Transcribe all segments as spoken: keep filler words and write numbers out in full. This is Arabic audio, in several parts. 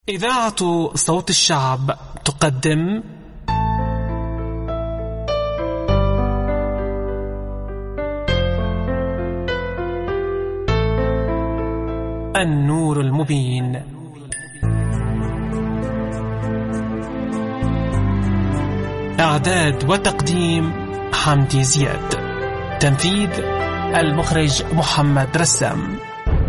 إذاعة صوت الشعب تقدم النور المبين. إعداد وتقديم حمدي زياد. تنفيذ المخرج محمد رسام.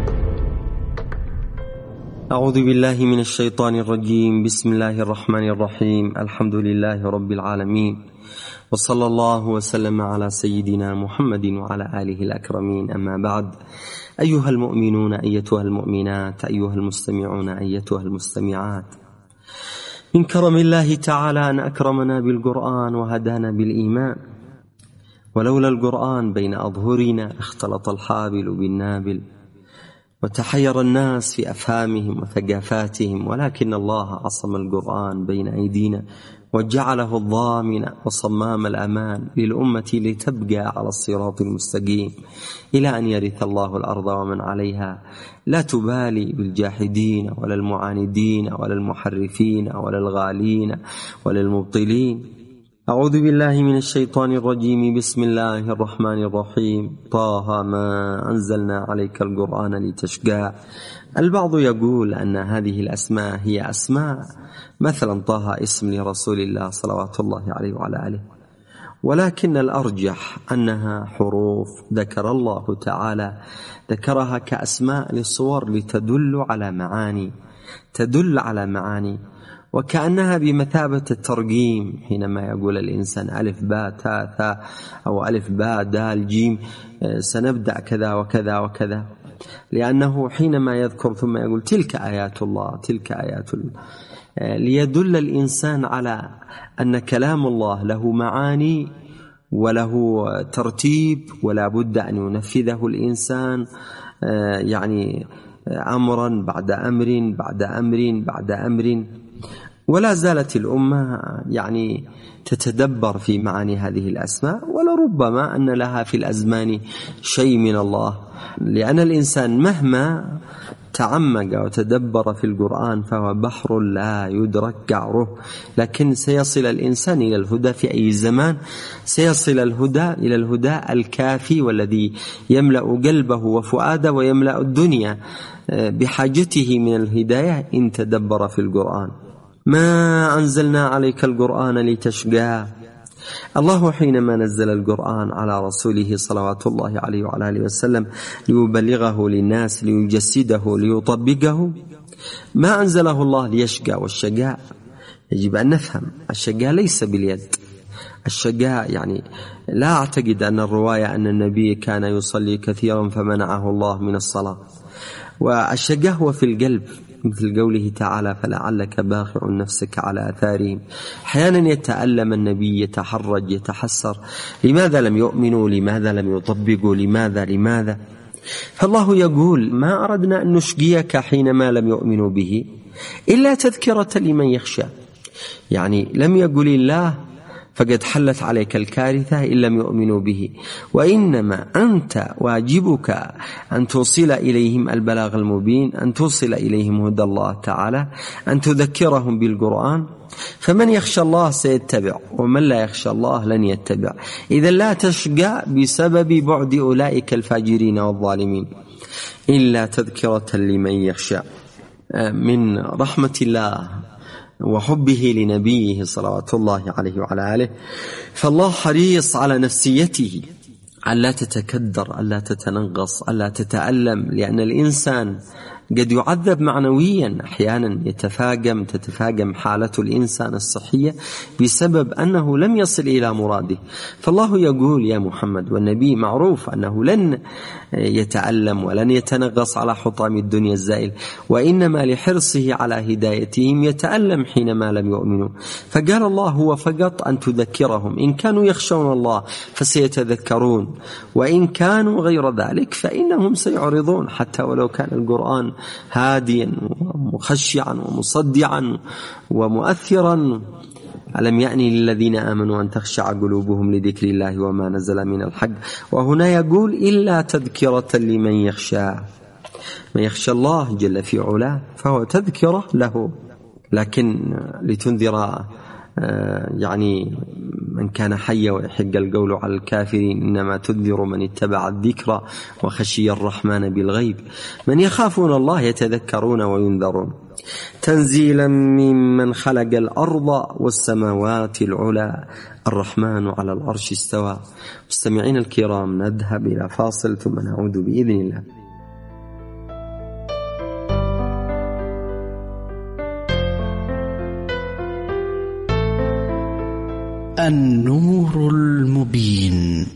أعوذ بالله من الشيطان الرجيم. بسم الله الرحمن الرحيم. الحمد لله رب العالمين، وصلى الله وسلم على سيدنا محمد وعلى آله الأكرمين. أما بعد، أيها المؤمنون أيتها المؤمنات، أيها المستمعون أيتها المستمعات، من كرم الله تعالى أن أكرمنا بالقرآن وهدانا بالإيمان، ولولا القرآن بين أظهرنا اختلط الحابل بالنابل وتحير الناس في أفهامهم وثقافاتهم، ولكن الله عصم القرآن بين أيدينا وجعله الضامن وصمام الأمان للأمة لتبقى على الصراط المستقيم إلى أن يرث الله الأرض ومن عليها، لا تبالي بالجاحدين ولا المعاندين ولا المحرفين ولا الغالين ولا المبطلين. أعوذ بالله من الشيطان الرجيم. بسم الله الرحمن الرحيم. طه ما أنزلنا عليك القرآن لتشقى. البعض يقول أن هذه الأسماء هي أسماء، مثلا طه اسم لرسول الله صلوات الله عليه وعلى آله، ولكن الأرجح أنها حروف ذكر الله تعالى ذكرها كأسماء للصور لتدل على معاني تدل على معاني وكأنها بمثابة الترقيم. حينما يقول الإنسان ألف باء تاء ثاء أو ألف باء دال جيم سنبدأ كذا وكذا وكذا، لأنه حينما يذكر ثم يقول تلك آيات الله تلك آيات الله، ليدل الإنسان على أن كلام الله له معاني وله ترتيب، ولا بد أن ينفذه الإنسان يعني أمرا بعد أمر بعد أمر بعد أمر. ولا زالت الأمة يعني تتدبر في معاني هذه الأسماء، ولربما أن لها في الأزمان شيء من الله، لأن الإنسان مهما تعمق وتدبر في القرآن فهو بحر لا يدرك قعره، لكن سيصل الإنسان إلى الهدى في أي زمان، سيصل الهدى إلى الهدى الكافي والذي يملأ قلبه وفؤاده ويملأ الدنيا بحاجته من الهداية إن تدبر في القرآن. ما أنزلنا عليك القرآن لتشقى. الله حينما نزل القرآن على رسوله صلوات الله عليه وعلى آله وسلم ليبلغه للناس ليجسده ليطبقه، ما أنزله الله ليشقى. والشقاء يجب أن نفهم الشقاء ليس باليد. الشقاء يعني لا أعتقد أن الرواية أن النبي كان يصلي كثيرا فمنعه الله من الصلاة، والشقاء هو في القلب، مثل قوله تعالى فلعلك باخع نفسك على آثارهم. أحيانا يتألم النبي، يتحرج، يتحسر، لماذا لم يؤمنوا، لماذا لم يطبقوا، لماذا لماذا فالله يقول ما أردنا أن نشقيك حينما لم يؤمنوا به إلا تذكرة لمن يخشى. يعني لم يقل الله فقد حلت عليك الكارثة إن لم يؤمنوا به، وإنما أنت واجبك أن توصل إليهم البلاغ المبين، أن توصل إليهم هدى الله تعالى، أن تذكرهم بالقرآن. فمن يخشى الله سيتبع، ومن لا يخشى الله لن يتبع. إذا لا تشقى بسبب بعد أولئك الفاجرين والظالمين إلا تذكرة لمن يخشى. من رحمة الله وحبه لنبيه صلوات الله عليه وعلى آله، فالله حريص على نفسيته ألا تتكدر، ألا تتنغص، ألا تتألم، لأن الإنسان قد يعذب معنويا. أحيانا يتفاقم تتفاقم حالة الإنسان الصحية بسبب أنه لم يصل إلى مراده. فالله يقول يا محمد، والنبي معروف أنه لن يتألم ولن يتنغص على حطام الدنيا الزائل، وإنما لحرصه على هدايتهم يتألم حينما لم يؤمنوا. فقال الله هو فقط أن تذكرهم، إن كانوا يخشون الله فسيتذكرون، وإن كانوا غير ذلك فإنهم سيعرضون، حتى ولو كان القرآن هاديا ومخشعا ومصدعا ومؤثرا. ألم يعني للذين آمنوا أن تخشع قلوبهم لذكر الله وما نزل من الحق. وهنا يقول إلا تذكرة لمن يخشى. من يخشى الله جل في علاه فهو تذكرة له. لكن لتنذر يعني من كان حيا ويحق القول على الكافرين، إنما تنذر من اتبع الذكر وخشي الرحمن بالغيب، من يخافون الله يتذكرون وينذرون. تنزيلا ممن خلق الأرض والسماوات العلى الرحمن على العرش استوى. مستمعين الكرام، نذهب إلى فاصل ثم نعود بإذن الله. النور المبين.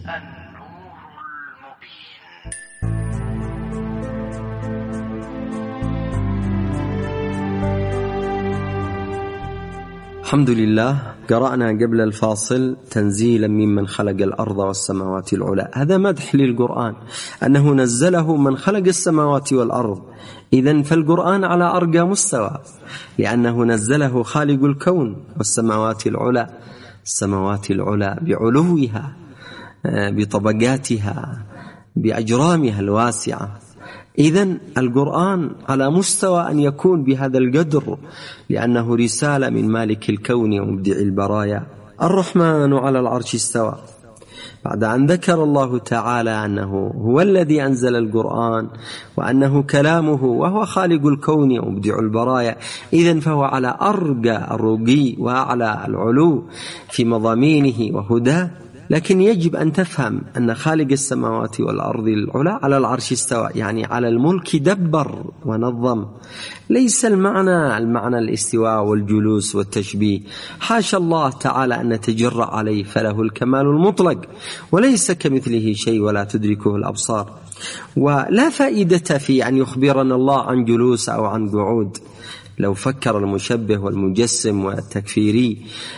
الحمد لله. قرأنا قبل الفاصل تنزيلا ممن خلق الأرض والسماوات العلى، هذا مدح للقرآن أنه نزله من خلق السماوات والأرض. إذن فالقرآن على أرقى مستوى، لأنه نزله خالق الكون والسماوات العلى، السماوات العلى بعلوها بطبقاتها بأجرامها الواسعة. إذن القرآن على مستوى أن يكون بهذا القدر، لأنه رسالة من مالك الكون ومبدع البرايا. الرحمن على العرش استوى، بعد أن ذكر الله تعالى أنه هو الذي أنزل القرآن وأنه كلامه وهو خالق الكون ومبدع البرايا، إذن فهو على أرقى الرقي وأعلى العلو في مضامينه وهداه. لكن يجب أن تفهم أن خالق السماوات والأرض العلى على العرش استوى، يعني على الملك دبر ونظم. ليس المعنى المعنى الاستواء والجلوس والتشبيه، حاشا الله تعالى أن نتجرأ عليه، فله الكمال المطلق وليس كمثله شيء ولا تدركه الأبصار. ولا فائدة في أن يخبرنا الله عن جلوس أو عن قعود. لو فكر المشبه والمجسم والتكفيري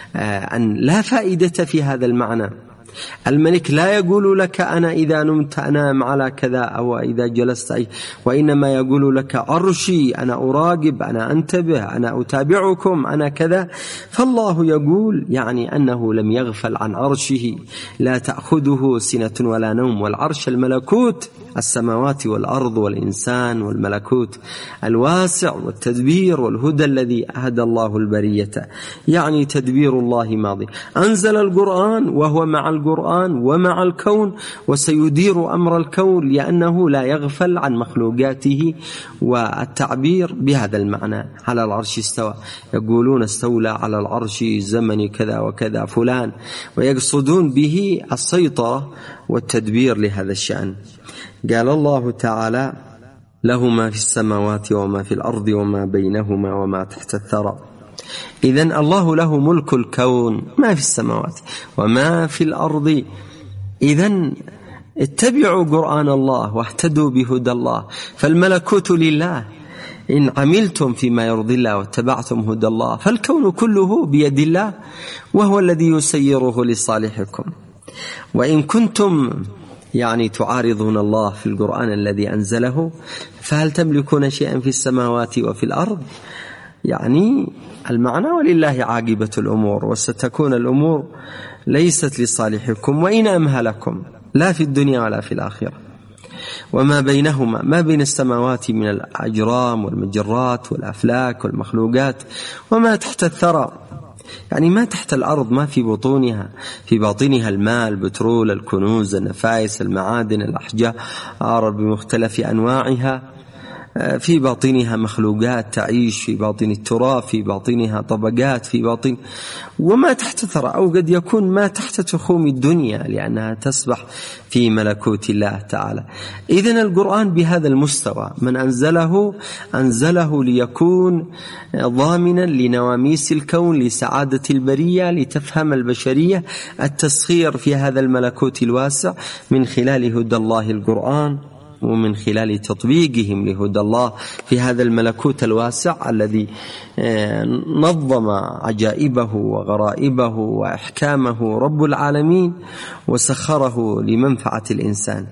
أن لا فائدة في هذا المعنى. الملك لا يقول لك أنا إذا نمت أنام على كذا أو إذا جلست أي، وإنما يقول لك عرشي، أنا أراقب، أنا أنتبه، أنا أتابعكم، أنا كذا. فالله يقول يعني أنه لم يغفل عن عرشه، لا تأخذه سنة ولا نوم. والعرش الملكوت، السماوات والأرض والإنسان والملكوت الواسع والتدبير والهدى الذي أهدى الله البرية، يعني تدبير الله ماضي. أنزل القرآن وهو مع القرآن ومع الكون، وسيدير أمر الكون لأنه لا يغفل عن مخلوقاته. والتعبير بهذا المعنى على العرش استوى، يقولون استولى على العرش زمن كذا وكذا فلان، ويقصدون به السيطرة والتدبير لهذا الشأن. قال الله تعالى له ما في السماوات وما في الأرض وما بينهما وما تحت الثرى. إذن الله له ملك الكون، ما في السماوات وما في الأرض. إذن اتبعوا قرآن الله واهتدوا بهدى الله، فالملكوت لله. إن عملتم فيما يرضي الله واتبعتم هدى الله فالكون كله بيد الله، وهو الذي يسيره لصالحكم. وإن كنتم يعني تعارضون الله في القرآن الذي أنزله، فهل تملكون شيئا في السماوات وفي الأرض؟ يعني المعنى ولله عاقبة الأمور، وستكون الأمور ليست لصالحكم وإن أمهلكم، لا في الدنيا ولا في الآخرة. وما بينهما، ما بين السماوات من الأجرام والمجرات والأفلاك والمخلوقات، وما تحت الثرى يعني ما تحت الأرض، ما في بطونها، في باطنها الماء، البترول، الكنوز، النفائس، المعادن، الأحجار بمختلف أنواعها، في باطنها مخلوقات تعيش في باطن التراب، في باطنها طبقات، في باطن وما تحت ثرى، أو قد يكون ما تحت تخوم الدنيا لأنها تسبح في ملكوت الله تعالى. إذن القرآن بهذا المستوى، من أنزله أنزله ليكون ضامنا لنواميس الكون، لسعادة البرية، لتفهم البشرية التسخير في هذا الملكوت الواسع من خلال هدى الله القرآن، ومن خلال تطبيقهم لهدى الله في هذا الملكوت الواسع الذي نظم عجائبه وغرائبه وإحكامه رب العالمين، وسخره لمنفعة الإنسان.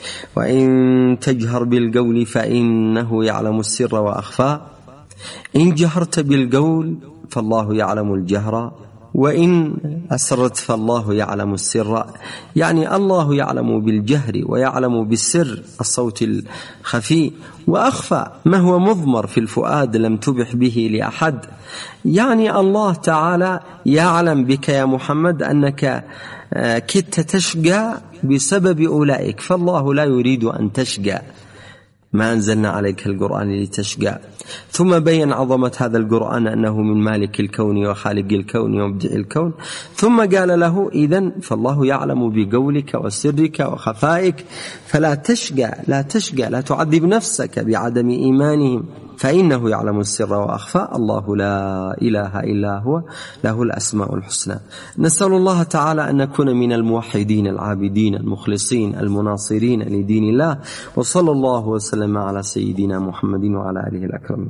وإن تجهر بالقول فإنه يعلم السر وأخفى. إن جهرت بالقول فالله يعلم الجهر وإن أسرت فالله يعلم السر، يعني الله يعلم بالجهر ويعلم بالسر الصوت الخفي، وأخفى ما هو مضمر في الفؤاد لم تبح به لأحد. يعني الله تعالى يعلم بك يا محمد أنك كدت تشقى بسبب أولئك، فالله لا يريد أن تشقى، ما أنزلنا عليك القرآن لتشقى. ثم بين عظمة هذا القرآن أنه من مالك الكون وخالق الكون ومبدع الكون، ثم قال له إذن فالله يعلم بقولك وسرك وخفائك، فلا تشقى لا تشقى لا تعذب نفسك بعدم إيمانهم، فإنه يعلم السر وأخفى. الله لا إله إلا هو له الأسماء الحسنى. نسأل الله تعالى أن نكون من الموحدين العابدين المخلصين المناصرين لدين الله، وصلى الله وسلم على سيدنا محمد وعلى آله الأكرمين.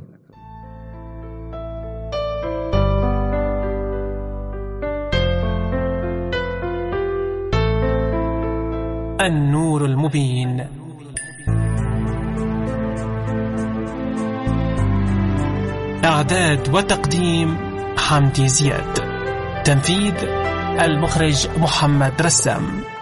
النور المبين. إعداد وتقديم حمدي زياد. تنفيذ المخرج محمد رسام.